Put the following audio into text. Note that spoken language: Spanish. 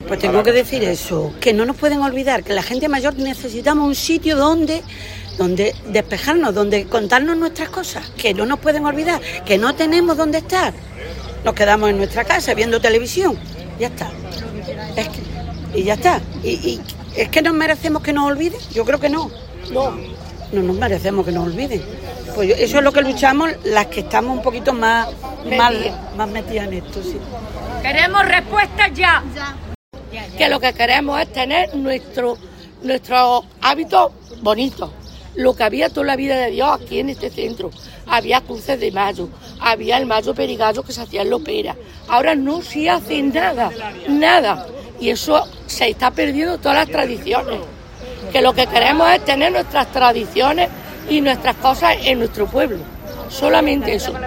Pues tengo que decir eso, que no nos pueden olvidar, que la gente mayor necesitamos un sitio donde despejarnos, donde contarnos nuestras cosas, que no nos pueden olvidar, que no tenemos dónde estar. Nos quedamos en nuestra casa viendo televisión, ya está. Y ya está. Y es que nos merecemos que nos olviden, yo creo que no. No nos merecemos que nos olviden. Pues eso es lo que luchamos las que estamos un poquito más metidas en esto, sí. Queremos respuestas ya. Que lo que queremos es tener nuestros hábitos bonitos. Lo que había toda la vida de Dios aquí en este centro. Había cruces de mayo, había el mayo perigallo que se hacía en Lopera. Ahora no se hace nada. Y eso se está perdiendo todas las tradiciones. Que lo que queremos es tener nuestras tradiciones y nuestras cosas en nuestro pueblo. Solamente eso.